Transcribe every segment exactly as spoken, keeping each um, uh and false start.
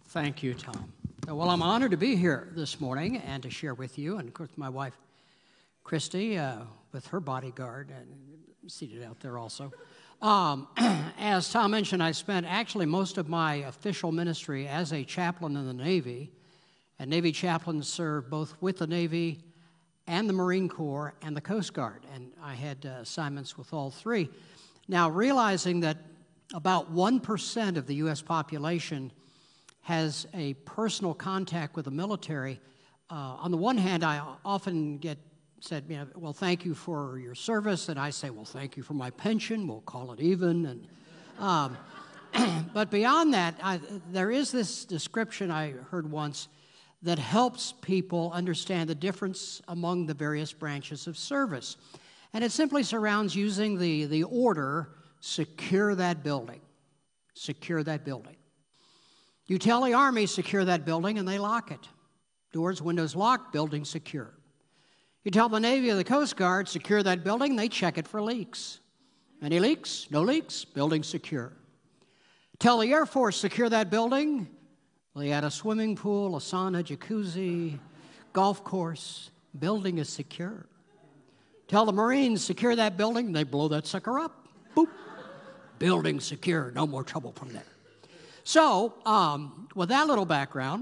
Thank you, Tom. Well, I'm honored to be here this morning and to share with you, and of course my wife, Christy, uh, with her bodyguard, and seated out there also. Um, as Tom mentioned, I spent actually most of my official ministry as a chaplain in the Navy, and Navy chaplains serve both with the Navy and the Marine Corps and the Coast Guard, and I had uh, assignments with all three. Now, realizing that about one percent of the U S population has a personal contact with the military, uh, on the one hand, I often get said, you know, well, thank you for your service, and I say, well, thank you for my pension, we'll call it even. And um, but beyond that, I, there is this description I heard once that helps people understand the difference among the various branches of service. And it simply surrounds using the, the order, secure that building, secure that building. You tell the Army, secure that building, and they lock it. Doors, windows locked, building secure. You tell the Navy or the Coast Guard, secure that building, they check it for leaks. Any leaks? No leaks, building secure. Tell the Air Force, secure that building. They add a swimming pool, a sauna, jacuzzi, golf course. Building is secure. Tell the Marines, secure that building, they blow that sucker up. Boop. Building secure, no more trouble from there. So, um, with that little background,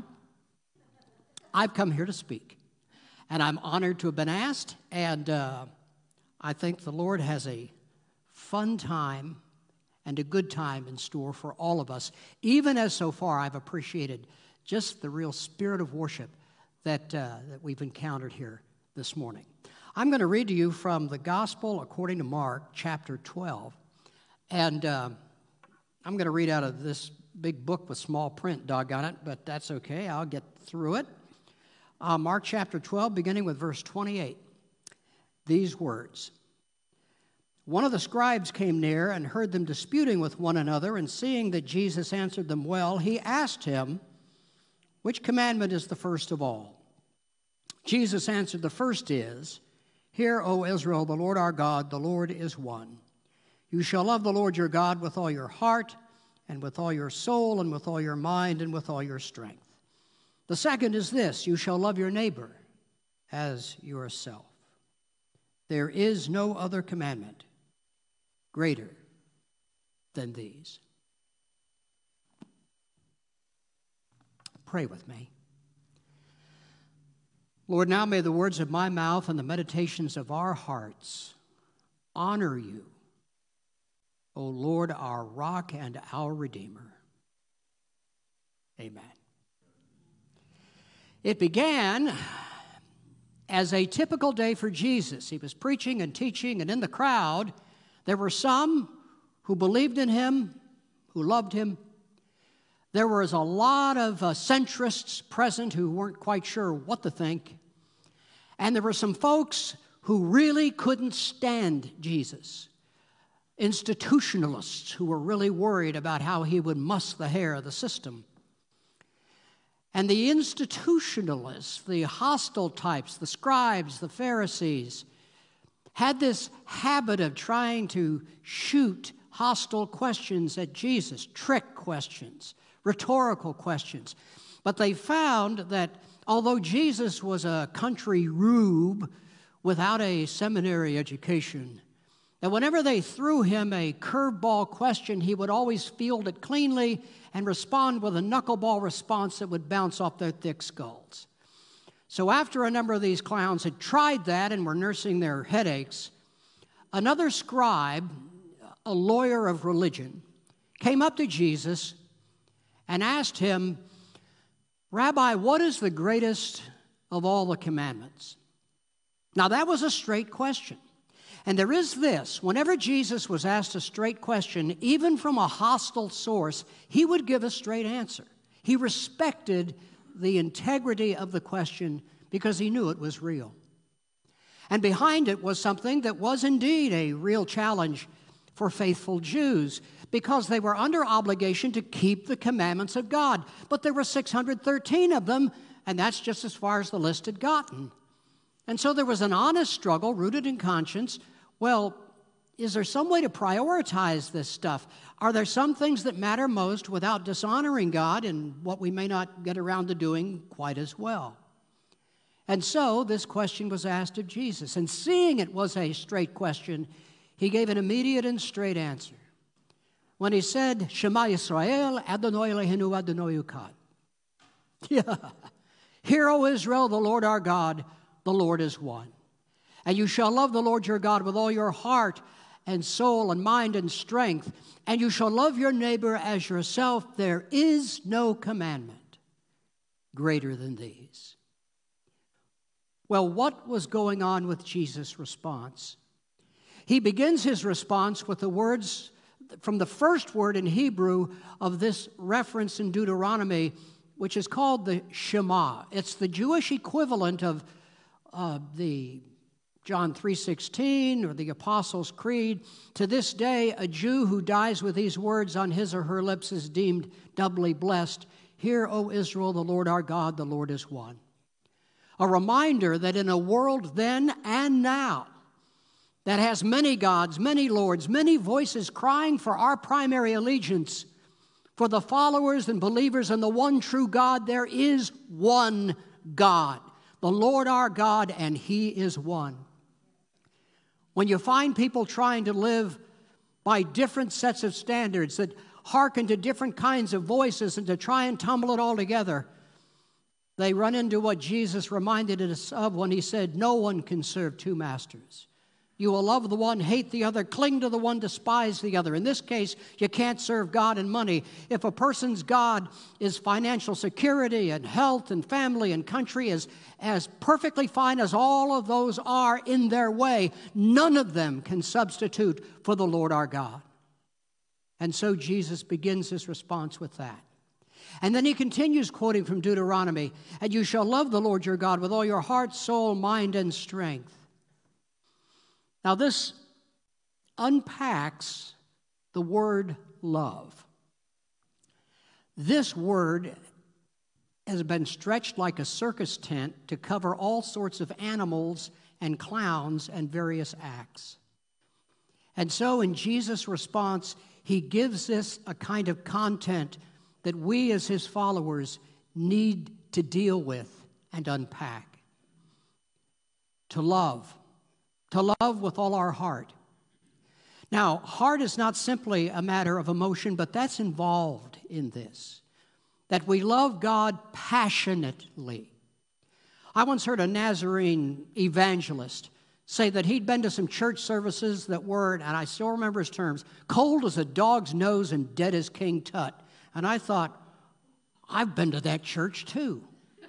I've come here to speak. And I'm honored to have been asked, and uh, I think the Lord has a fun time and a good time in store for all of us, even as so far I've appreciated just the real spirit of worship that, uh, that we've encountered here this morning. I'm going to read to you from the Gospel according to Mark, chapter twelve, and uh, I'm going to read out of this big book with small print, doggone it, but that's okay, I'll get through it. Uh, Mark chapter twelve, beginning with verse twenty-eight. These words. One of the scribes came near and heard them disputing with one another, and seeing that Jesus answered them well, he asked him, which commandment is the first of all? Jesus answered, the first is, Hear, O Israel, the Lord our God, the Lord is one. You shall love the Lord your God with all your heart, and with all your soul, and with all your mind, and with all your strength. The second is this, you shall love your neighbor as yourself. There is no other commandment greater than these. Pray with me. Lord, now may the words of my mouth and the meditations of our hearts honor you, O Lord, our rock and our Redeemer. Amen. It began as a typical day for Jesus. He was preaching and teaching, and in the crowd, there were some who believed in him, who loved him. There was a lot of uh, centrists present who weren't quite sure what to think. And there were some folks who really couldn't stand Jesus. Institutionalists who were really worried about how he would muss the hair of the system. And the institutionalists, the hostile types, the scribes, the Pharisees, had this habit of trying to shoot hostile questions at Jesus, trick questions, rhetorical questions. But they found that although Jesus was a country rube without a seminary education, that whenever they threw him a curveball question, he would always field it cleanly and respond with a knuckleball response that would bounce off their thick skulls. So after a number of these clowns had tried that and were nursing their headaches, another scribe, a lawyer of religion, came up to Jesus and asked him, Rabbi, what is the greatest of all the commandments? Now that was a straight question. And there is this, whenever Jesus was asked a straight question, even from a hostile source, he would give a straight answer. He respected the integrity of the question because he knew it was real. And behind it was something that was indeed a real challenge for faithful Jews because they were under obligation to keep the commandments of God. But there were six hundred thirteen of them, and that's just as far as the list had gotten. And so there was an honest struggle rooted in conscience. Well, is there some way to prioritize this stuff? Are there some things that matter most without dishonoring God and what we may not get around to doing quite as well? And so this question was asked of Jesus. And seeing it was a straight question, he gave an immediate and straight answer. When he said, Shema Yisrael, Adonai Eloheinu Adonai Echad. Yeah. Hear, O Israel, the Lord our God, the Lord is one. And you shall love the Lord your God with all your heart and soul and mind and strength. And you shall love your neighbor as yourself. There is no commandment greater than these. Well, what was going on with Jesus' response? He begins his response with the words from the first word in Hebrew of this reference in Deuteronomy, which is called the Shema. It's the Jewish equivalent of uh, the John three sixteen or the Apostles' Creed. To this day, a Jew who dies with these words on his or her lips is deemed doubly blessed. Hear, O Israel, the Lord our God, the Lord is one. A reminder that in a world then and now that has many gods, many lords, many voices crying for our primary allegiance, for the followers and believers in the one true God, there is one God, the Lord our God, and He is one. When you find people trying to live by different sets of standards that hearken to different kinds of voices and to try and tumble it all together, they run into what Jesus reminded us of when he said, no one can serve two masters. You will love the one, hate the other, cling to the one, despise the other. In this case, you can't serve God and money. If a person's God is financial security and health and family and country, as, as perfectly fine as all of those are in their way, none of them can substitute for the Lord our God. And so Jesus begins his response with that. And then he continues quoting from Deuteronomy, and you shall love the Lord your God with all your heart, soul, mind, and strength. Now this unpacks the word love. This word has been stretched like a circus tent to cover all sorts of animals and clowns and various acts. And so in Jesus' response, he gives this a kind of content that we as his followers need to deal with and unpack. To love. To love with all our heart. Now, heart is not simply a matter of emotion, but that's involved in this. That we love God passionately. I once heard a Nazarene evangelist say that he'd been to some church services that were, and I still remember his terms, cold as a dog's nose and dead as King Tut. And I thought, I've been to that church too.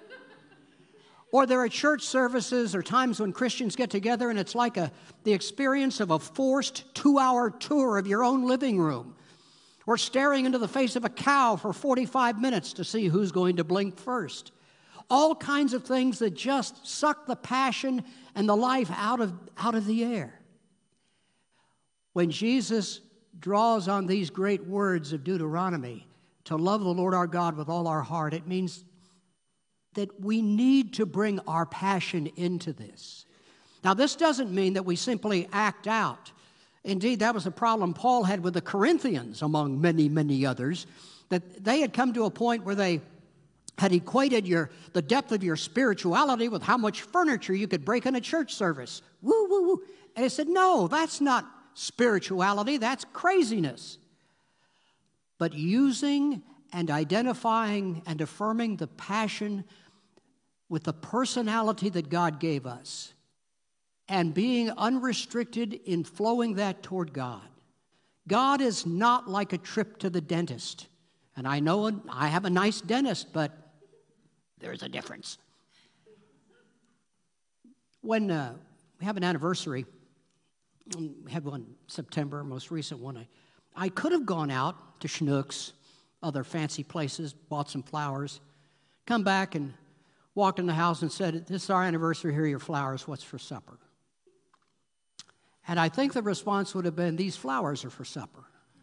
Or there are church services or times when Christians get together and it's like a, the experience of a forced two-hour tour of your own living room. Or staring into the face of a cow for forty-five minutes to see who's going to blink first. All kinds of things that just suck the passion and the life out of, out of the air. When Jesus draws on these great words of Deuteronomy, to love the Lord our God with all our heart, it means that we need to bring our passion into this. Now, this doesn't mean that we simply act out. Indeed, that was a problem Paul had with the Corinthians, among many, many others, that they had come to a point where they had equated your, the depth of your spirituality with how much furniture you could break in a church service. Woo, woo, woo. And he said, no, that's not spirituality, that's craziness. But using and identifying and affirming the passion with the personality that God gave us and being unrestricted in flowing that toward God. God is not like a trip to the dentist. And I know I have a nice dentist, but there's a difference. When uh, we have an anniversary, we had one in September, most recent one, I, I could have gone out to Schnucks, other fancy places, bought some flowers, come back and walked in the house and said, this is our anniversary, here are your flowers, what's for supper? And I think the response would have been, these flowers are for supper.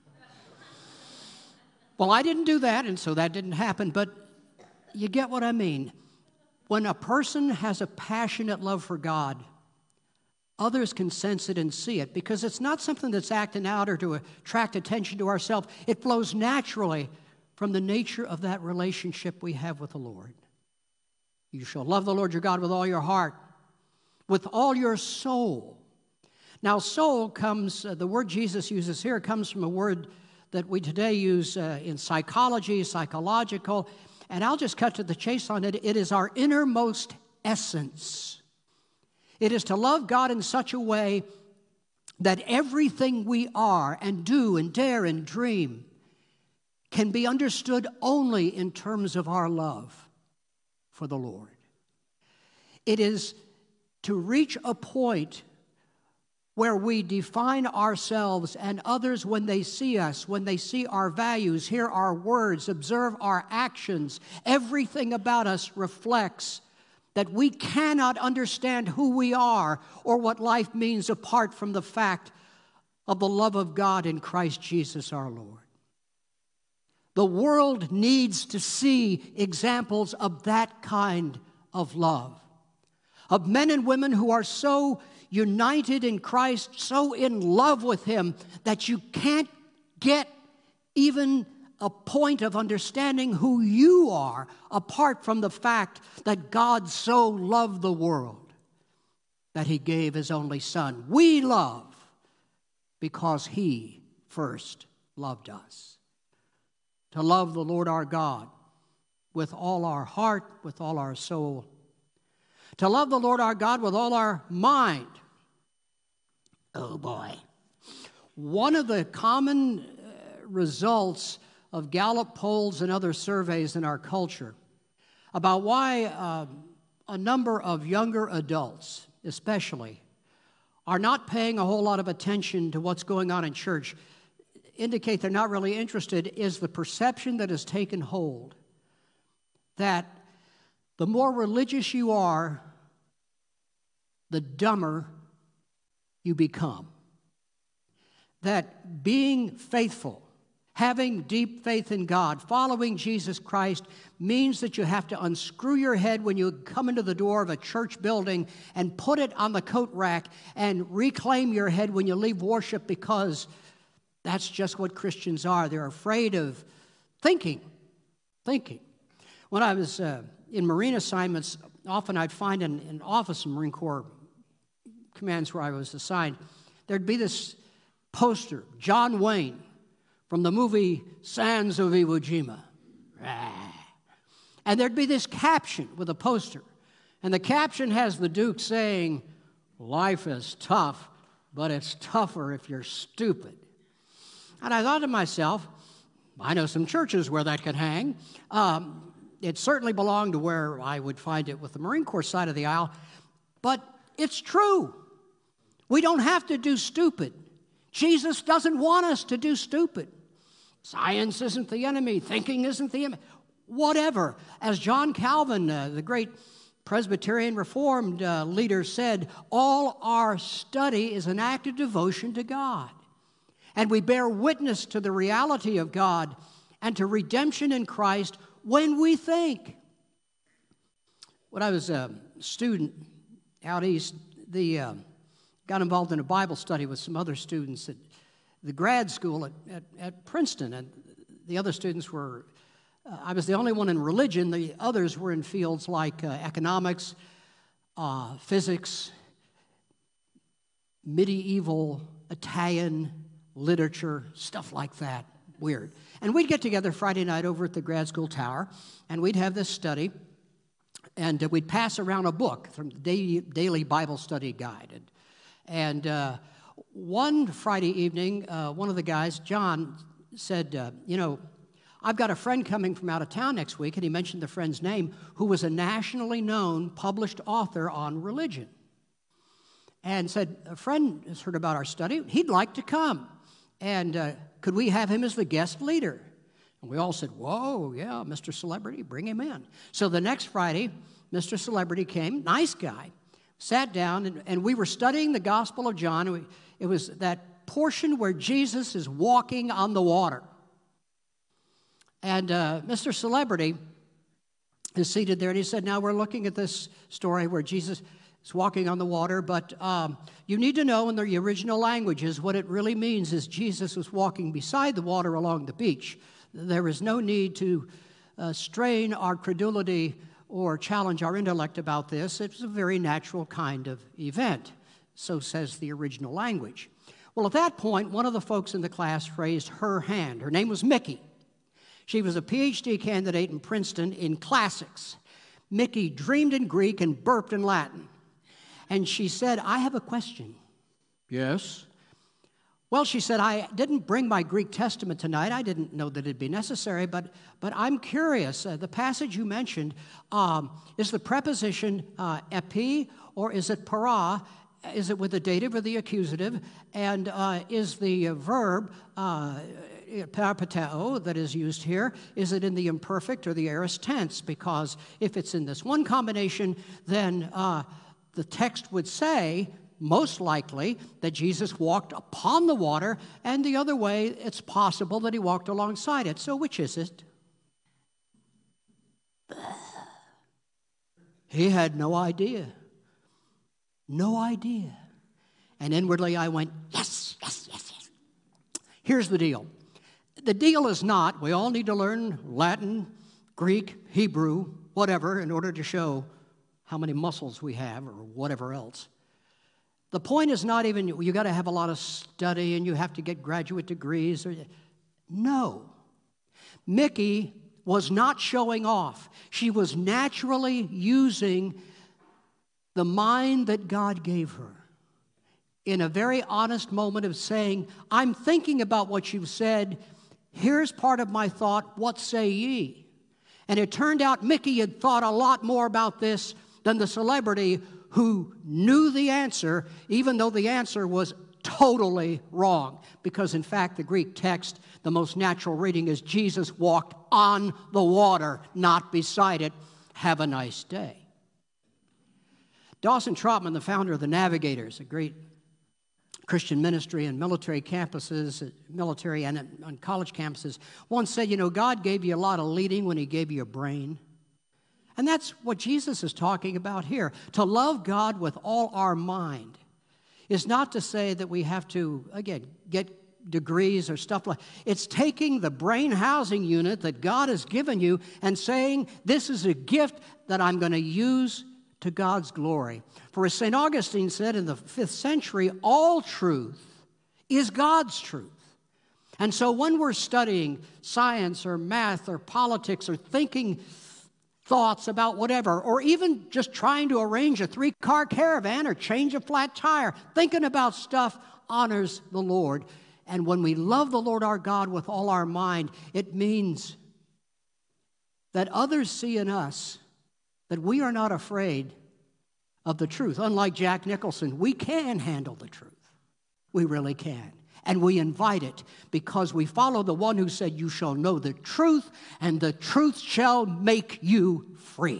Well, I didn't do that, and so that didn't happen, but you get what I mean. When a person has a passionate love for God, others can sense it and see it, because it's not something that's acting out or to attract attention to ourselves. It flows naturally from the nature of that relationship we have with the Lord. You shall love the Lord your God with all your heart, with all your soul. Now, soul comes, uh, the word Jesus uses here comes from a word that we today use uh, in psychology, psychological, and I'll just cut to the chase on it. It is our innermost essence. It is to love God in such a way that everything we are and do and dare and dream can be understood only in terms of our love for the Lord. It is to reach a point where we define ourselves and others when they see us, when they see our values, hear our words, observe our actions, everything about us reflects that we cannot understand who we are or what life means apart from the fact of the love of God in Christ Jesus our Lord. The world needs to see examples of that kind of love, of men and women who are so united in Christ, so in love with Him, that you can't get even a point of understanding who you are apart from the fact that God so loved the world that He gave His only Son. We love because He first loved us. To love the Lord our God with all our heart, with all our soul. To love the Lord our God with all our mind. Oh boy. One of the common uh, results of Gallup polls and other surveys in our culture about why uh, a number of younger adults, especially, are not paying a whole lot of attention to what's going on in church, indicate they're not really interested, is the perception that has taken hold that the more religious you are, the dumber you become. That being faithful, having deep faith in God, following Jesus Christ, means that you have to unscrew your head when you come into the door of a church building and put it on the coat rack and reclaim your head when you leave worship, because that's just what Christians are. They're afraid of thinking, thinking. When I was uh, in Marine assignments, often I'd find in an office in Marine Corps commands where I was assigned, there'd be this poster, John Wayne, from the movie Sands of Iwo Jima. And there'd be this caption with a poster. And the caption has the Duke saying, "Life is tough, but it's tougher if you're stupid." And I thought to myself, I know some churches where that could hang. Um, it certainly belonged to where I would find it with the Marine Corps side of the aisle. But it's true. We don't have to do stupid. Jesus doesn't want us to do stupid. Science isn't the enemy. Thinking isn't the enemy. Whatever. As John Calvin, uh, the great Presbyterian Reformed uh, leader, said, all our study is an act of devotion to God. And we bear witness to the reality of God and to redemption in Christ when we think. When I was a student out east, the uh, got involved in a Bible study with some other students at the grad school at, at, at Princeton. And the other students were, uh, I was the only one in religion. The others were in fields like uh, economics, uh, physics, medieval Italian literature, stuff like that. Weird. And we'd get together Friday night over at the grad school tower, and we'd have this study, and uh, we'd pass around a book from the daily, daily Bible study guide. And, and uh, one Friday evening, uh, one of the guys, John, said, uh, you know, I've got a friend coming from out of town next week, and he mentioned the friend's name, who was a nationally known published author on religion. And said, a friend has heard about our study. He'd like to come. And uh, could we have him as the guest leader? And we all said, whoa, yeah, Mister Celebrity, bring him in. So the next Friday, Mister Celebrity came, nice guy, sat down, and, and we were studying the Gospel of John. We, it was that portion where Jesus is walking on the water. And uh, Mister Celebrity is seated there, and he said, now we're looking at this story where Jesus He's walking on the water, but um, you need to know in the original languages what it really means is Jesus was walking beside the water along the beach. There is no need to uh, strain our credulity or challenge our intellect about this. It's a very natural kind of event. So says the original language. Well, at that point, one of the folks in the class raised her hand. Her name was Mickey. She was a P H D candidate in Princeton in classics. Mickey dreamed in Greek and burped in Latin. And she said, I have a question. Yes? Well, she said, I didn't bring my Greek Testament tonight. I didn't know that it'd be necessary, but, but I'm curious. Uh, the passage you mentioned, um, is the preposition uh, epi or is it para? Is it with the dative or the accusative? And uh, is the uh, verb uh, peripateo that is used here, is it in the imperfect or the aorist tense? Because if it's in this one combination, then uh, the text would say, most likely, that Jesus walked upon the water, and the other way, it's possible that he walked alongside it. So which is it? He had no idea. No idea. And inwardly I went, yes, yes, yes, yes. Here's the deal. The deal is not, we all need to learn Latin, Greek, Hebrew, whatever, in order to show how many muscles we have or whatever else. The point is not even, you got to have a lot of study and you have to get graduate degrees. Or, no. Mickey was not showing off. She was naturally using the mind that God gave her in a very honest moment of saying, I'm thinking about what you've said. Here's part of my thought. What say ye? And it turned out Mickey had thought a lot more about this than the celebrity who knew the answer, even though the answer was totally wrong. Because in fact, the Greek text, the most natural reading is Jesus walked on the water, not beside it. Have a nice day. Dawson Trotman, the founder of the Navigators, a great Christian ministry and military campuses, military and on college campuses, once said, you know, God gave you a lot of leading when he gave you a brain. And that's what Jesus is talking about here. To love God with all our mind is not to say that we have to, again, get degrees or stuff like that. It's taking the brain housing unit that God has given you and saying, this is a gift that I'm going to use to God's glory. For as Saint Augustine said in the fifth century, all truth is God's truth. And so when we're studying science or math or politics or thinking thoughts about whatever, or even just trying to arrange a three-car caravan or change a flat tire, thinking about stuff honors the Lord. And when we love the Lord our God with all our mind, it means that others see in us that we are not afraid of the truth. Unlike Jack Nicholson, we can handle the truth. We really can. And we invite it because we follow the one who said, you shall know the truth, and the truth shall make you free.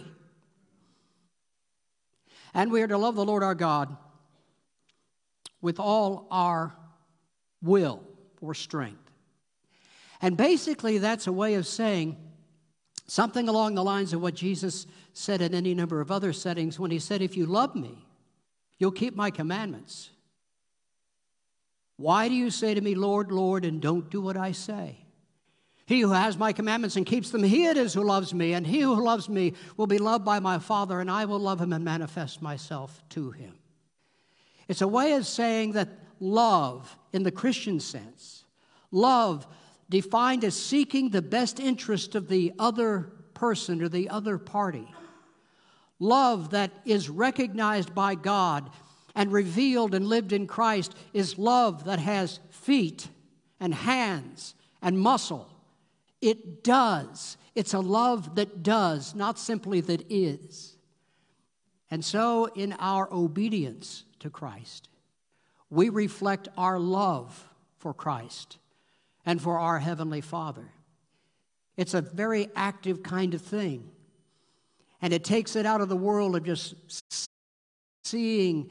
And we are to love the Lord our God with all our will or strength. And basically, that's a way of saying something along the lines of what Jesus said in any number of other settings when he said, if you love me, you'll keep my commandments. Why do you say to me, Lord, Lord, and don't do what I say? He who has my commandments and keeps them, he it is who loves me, and he who loves me will be loved by my Father, and I will love him and manifest myself to him. It's a way of saying that love, in the Christian sense, love defined as seeking the best interest of the other person or the other party. Love that is recognized by God and revealed and lived in Christ is love that has feet and hands and muscle. It does. It's a love that does, not simply that is. And so in our obedience to Christ, we reflect our love for Christ and for our Heavenly Father. It's a very active kind of thing. And it takes it out of the world of just seeing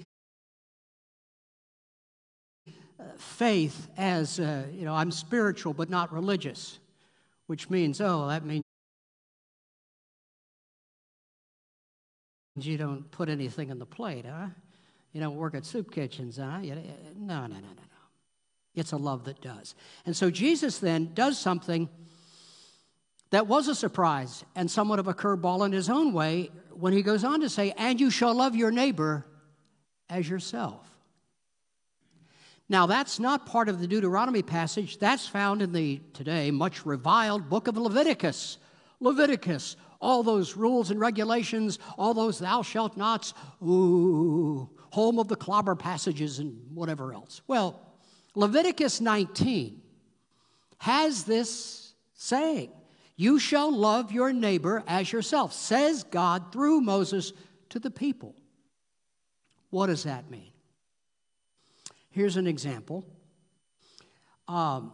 faith as, uh, you know, I'm spiritual but not religious, which means, oh, that means You don't put anything on the plate, huh? You don't work at soup kitchens, huh? You, no, no, no, no, no. It's a love that does. And so Jesus then does something that was a surprise and somewhat of a curveball in his own way when he goes on to say, and you shall love your neighbor as yourself. Now, that's not part of the Deuteronomy passage. That's found in the, today, much reviled book of Leviticus. Leviticus, all those rules and regulations, all those thou shalt nots, ooh, home of the clobber passages and whatever else. Well, Leviticus nineteen has this saying, you shall love your neighbor as yourself, says God through Moses to the people. What does that mean? Here's an example. Um,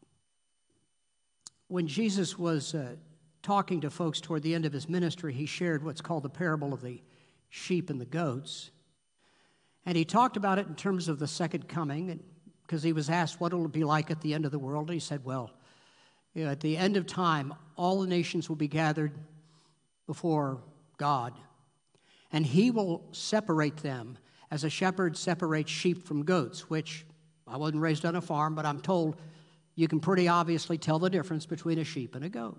when Jesus was uh, talking to folks toward the end of his ministry, he shared what's called the parable of the sheep and the goats. And he talked about it in terms of the second coming, because he was asked what it will be like at the end of the world. And he said, well, you know, at the end of time, all the nations will be gathered before God, and he will separate them as a shepherd separates sheep from goats, which I wasn't raised on a farm, but I'm told you can pretty obviously tell the difference between a sheep and a goat.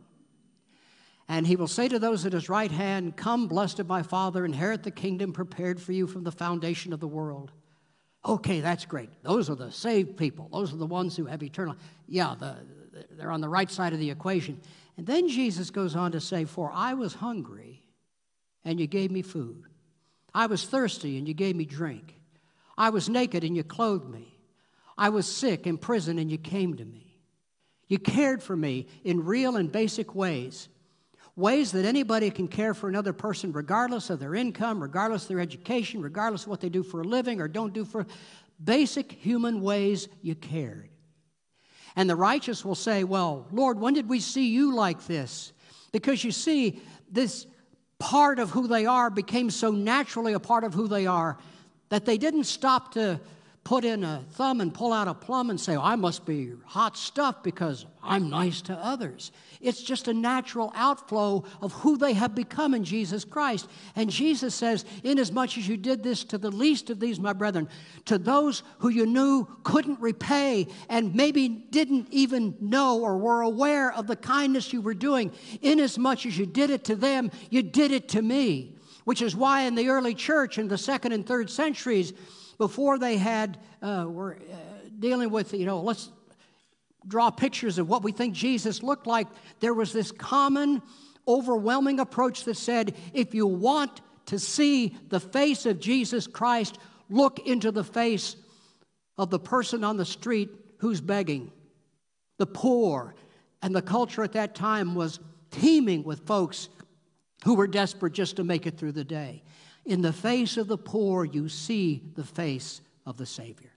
And he will say to those at his right hand, come, blessed of my Father, inherit the kingdom prepared for you from the foundation of the world. Okay, that's great. Those are the saved people. Those are the ones who have eternal. Yeah, the, they're on the right side of the equation. And then Jesus goes on to say, for I was hungry, and you gave me food. I was thirsty, and you gave me drink. I was naked, and you clothed me. I was sick, in prison, and you came to me. You cared for me in real and basic ways, ways that anybody can care for another person regardless of their income, regardless of their education, regardless of what they do for a living or don't do for basic human ways you cared. And the righteous will say, well, Lord, when did we see you like this? Because you see, this part of who they are became so naturally a part of who they are that they didn't stop to put in a thumb and pull out a plum and say, oh, I must be hot stuff because I'm nice to others. It's just a natural outflow of who they have become in Jesus Christ. And Jesus says, inasmuch as you did this to the least of these, my brethren, to those who you knew couldn't repay and maybe didn't even know or were aware of the kindness you were doing, inasmuch as you did it to them, you did it to me. Which is why in the early church in the second and third centuries, before they had, uh, were uh, dealing with, you know, let's draw pictures of what we think Jesus looked like, there was this common, overwhelming approach that said, if you want to see the face of Jesus Christ, look into the face of the person on the street who's begging, the poor. And the culture at that time was teeming with folks who were desperate just to make it through the day. In the face of the poor, you see the face of the Savior.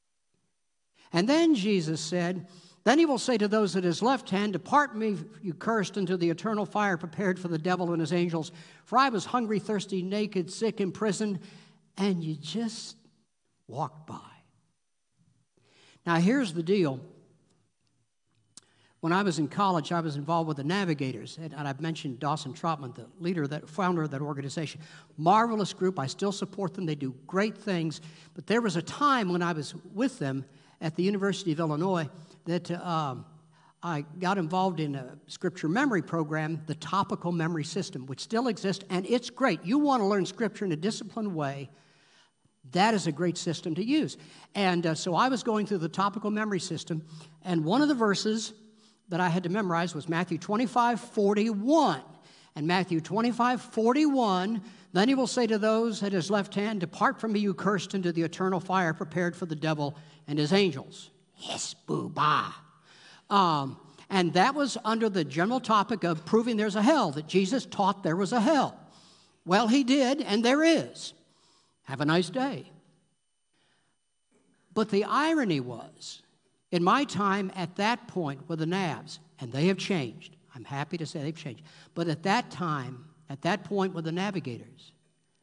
And then Jesus said, then he will say to those at his left hand, depart me, you cursed, into the eternal fire prepared for the devil and his angels. For I was hungry, thirsty, naked, sick, in prison, and you just walked by. Now here's the deal. When I was in college, I was involved with the Navigators, and I've mentioned Dawson Trotman, the leader, that founder of that organization. Marvelous group. I still support them. They do great things. But there was a time when I was with them at the University of Illinois that um, I got involved in a scripture memory program, the Topical Memory System, which still exists, and it's great. You want to learn scripture in a disciplined way, that is a great system to use. And uh, so I was going through the Topical Memory System, and one of the verses that I had to memorize was Matthew twenty-five forty-one. And Matthew twenty-five forty-one, then he will say to those at his left hand, depart from me, you cursed, into the eternal fire prepared for the devil and his angels. Yes, boo-bah. Um, and that was under the general topic of proving there's a hell, that Jesus taught there was a hell. Well, he did, and there is. Have a nice day. But the irony was, in my time at that point with the Navs, and they have changed. I'm happy to say they've changed. But at that time, at that point with the Navigators,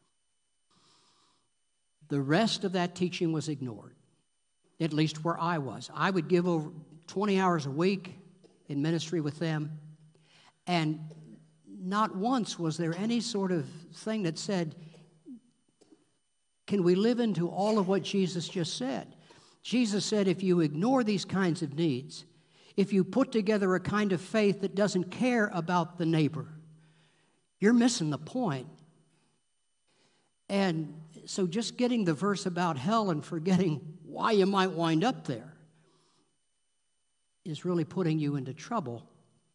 the rest of that teaching was ignored, at least where I was. I would give over twenty hours a week in ministry with them, and not once was there any sort of thing that said, can we live into all of what Jesus just said? Jesus said, if you ignore these kinds of needs, if you put together a kind of faith that doesn't care about the neighbor, you're missing the point. And so just getting the verse about hell and forgetting why you might wind up there is really putting you into trouble.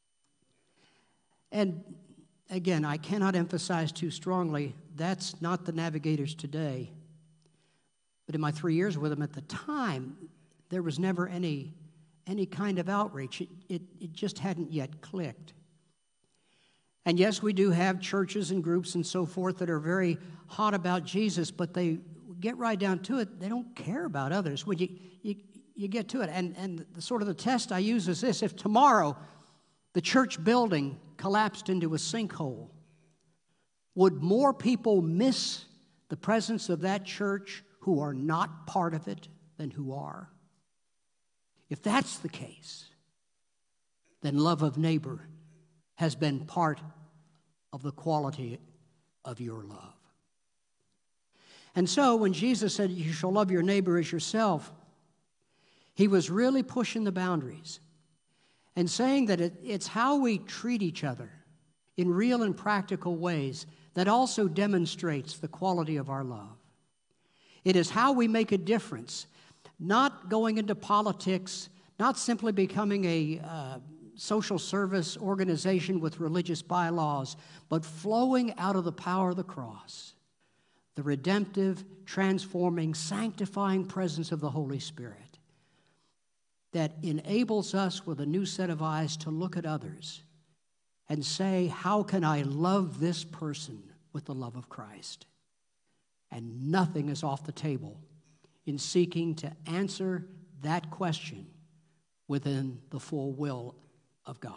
And again, I cannot emphasize too strongly, that's not the Navigators today. But in my three years with them at the time, there was never any, any kind of outreach. It, it, it just hadn't yet clicked. And yes, we do have churches and groups and so forth that are very hot about Jesus, but they get right down to it, they don't care about others. When you, you, you get to it, and, and the sort of the test I use is this: if tomorrow the church building collapsed into a sinkhole, would more people miss the presence of that church who are not part of it than who are? If that's the case, then love of neighbor has been part of the quality of your love. And so when Jesus said, you shall love your neighbor as yourself, he was really pushing the boundaries and saying that it, it's how we treat each other in real and practical ways that also demonstrates the quality of our love. It is how we make a difference, not going into politics, not simply becoming a uh, social service organization with religious bylaws, but flowing out of the power of the cross, the redemptive, transforming, sanctifying presence of the Holy Spirit that enables us with a new set of eyes to look at others and say, how can I love this person with the love of Christ? And nothing is off the table in seeking to answer that question within the full will of God.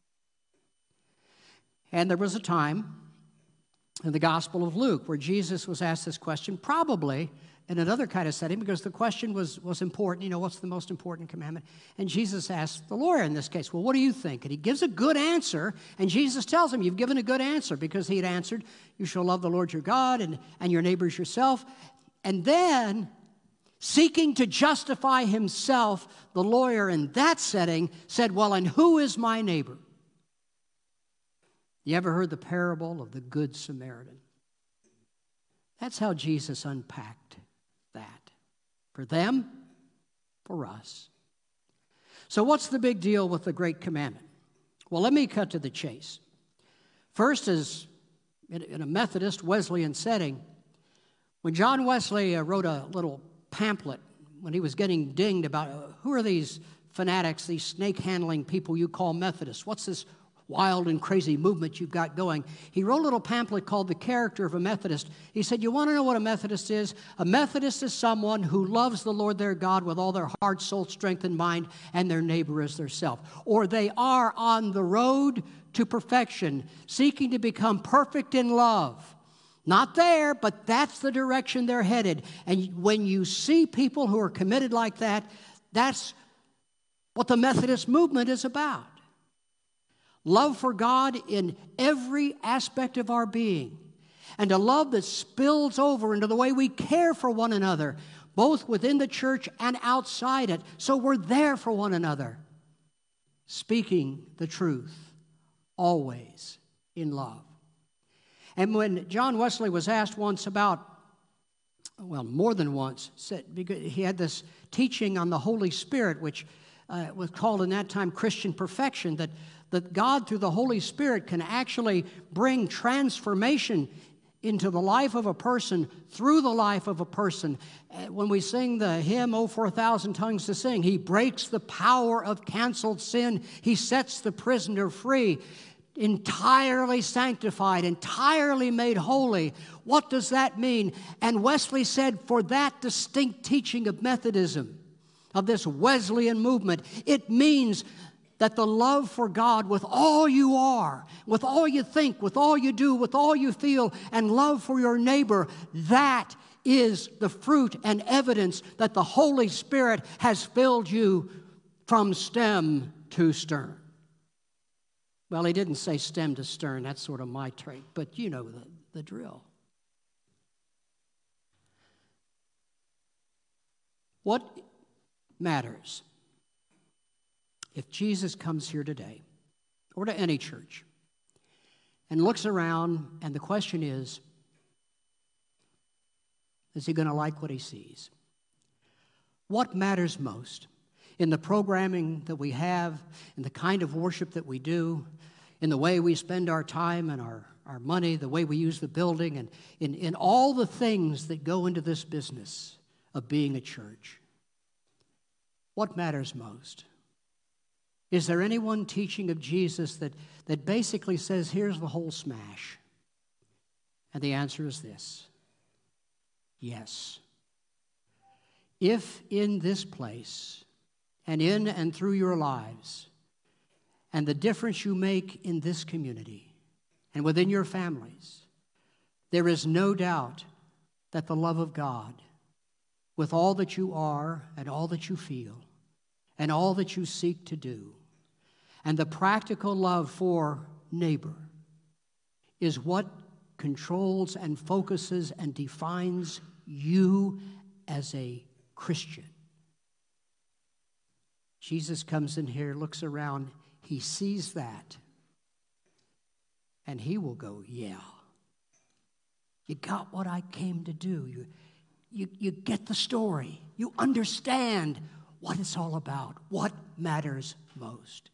And there was a time in the Gospel of Luke where Jesus was asked this question, probably in another kind of setting, because the question was, was important. You know, what's the most important commandment? And Jesus asked the lawyer in this case, well, what do you think? And he gives a good answer, and Jesus tells him, you've given a good answer, because he had answered, you shall love the Lord your God and, and your neighbors yourself. And then, seeking to justify himself, the lawyer in that setting said, well, and who is my neighbor? You ever heard the parable of the Good Samaritan? That's how Jesus unpacked that. For them, for us. So what's the big deal with the Great Commandment? Well, let me cut to the chase. First is, in a Methodist Wesleyan setting, when John Wesley uh, wrote a little pamphlet when he was getting dinged about uh, who are these fanatics, these snake-handling people you call Methodists? What's this wild and crazy movement you've got going? He wrote a little pamphlet called The Character of a Methodist. He said, you want to know what a Methodist is? A Methodist is someone who loves the Lord their God with all their heart, soul, strength, and mind, and their neighbor as their self. Or they are on the road to perfection, seeking to become perfect in love. Not there, but that's the direction they're headed. And when you see people who are committed like that, that's what the Methodist movement is about. Love for God in every aspect of our being. And a love that spills over into the way we care for one another, both within the church and outside it. So we're there for one another. Speaking the truth, always in love. And when John Wesley was asked once about, well, more than once, said, because he had this teaching on the Holy Spirit, which uh, was called in that time Christian perfection, that, that God through the Holy Spirit can actually bring transformation into the life of a person, through the life of a person. Uh, when we sing the hymn, Oh, for a thousand tongues to sing, he breaks the power of canceled sin. He sets the prisoner free. Entirely sanctified, entirely made holy. What does that mean? And Wesley said, for that distinct teaching of Methodism, of this Wesleyan movement, it means that the love for God with all you are, with all you think, with all you do, with all you feel, and love for your neighbor, that is the fruit and evidence that the Holy Spirit has filled you from stem to stern. Well, he didn't say stem to stern. That's sort of my trait, but you know the, the drill. What matters if Jesus comes here today, or to any church, and looks around, and the question is, is he going to like what he sees? What matters most in the programming that we have, in the kind of worship that we do, in the way we spend our time and our, our money, the way we use the building, and in, in all the things that go into this business of being a church? What matters most? Is there anyone teaching of Jesus that, that basically says, here's the whole smash? And the answer is this: yes. If in this place, and in and through your lives, and the difference you make in this community and within your families, there is no doubt that the love of God, with all that you are and all that you feel and all that you seek to do, and the practical love for neighbor, is what controls and focuses and defines you as a Christian. Jesus comes in here, looks around, he sees that, and he will go, yeah, you got what I came to do. You, you, you get the story. You understand what it's all about, what matters most.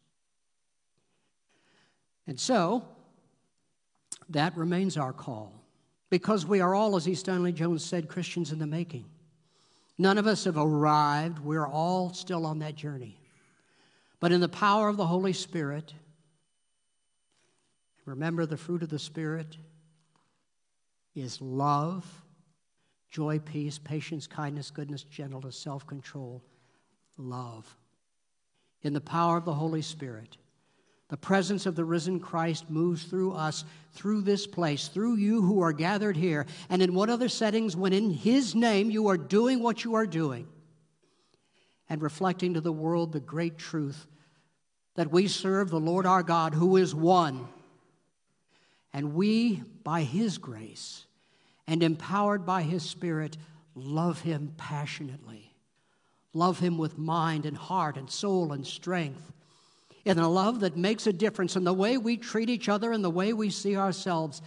And so, that remains our call, because we are all, as E. Stanley Jones said, Christians in the making. None of us have arrived. We're all still on that journey. But in the power of the Holy Spirit, remember, the fruit of the Spirit is love, joy, peace, patience, kindness, goodness, gentleness, self-control. Love. In the power of the Holy Spirit, the presence of the risen Christ moves through us, through this place, through you who are gathered here. And in what other settings, when in His name you are doing what you are doing and reflecting to the world the great truth that we serve the Lord our God, who is one. And we, by His grace and empowered by His Spirit, love Him passionately. Love Him with mind and heart and soul and strength, in a love that makes a difference in the way we treat each other and the way we see ourselves.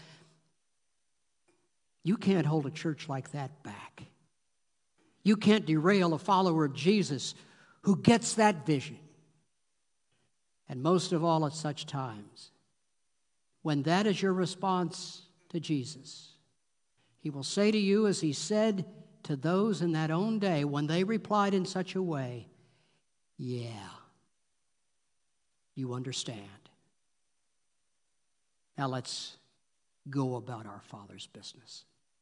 You can't hold a church like that back. You can't derail a follower of Jesus who gets that vision. And most of all, at such times, when that is your response to Jesus, He will say to you, as He said to those in that own day when they replied in such a way, yeah, you understand. Now let's go about our Father's business.